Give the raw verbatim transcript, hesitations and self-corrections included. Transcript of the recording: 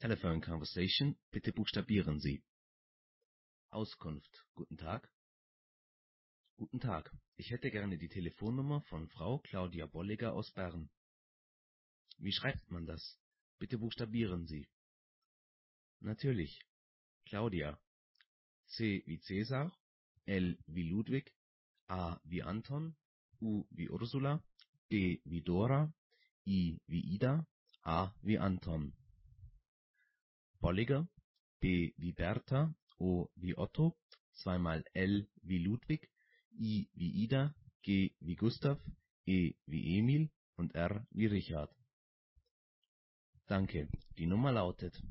Telephone conversation. Bitte buchstabieren Sie. Auskunft. Guten Tag. Guten Tag. Ich hätte gerne die Telefonnummer von Frau Claudia Bolliger aus Bern. Wie schreibt man das? Bitte buchstabieren Sie. Natürlich. Claudia. C wie Cäsar, L wie Ludwig, A wie Anton, U wie Ursula, D wie Dora, I wie Ida, A wie Anton. Bolliger, B wie Bertha, O wie Otto, zweimal L wie Ludwig, I wie Ida, G wie Gustav, E wie Emil und R wie Richard. Danke. Die Nummer lautet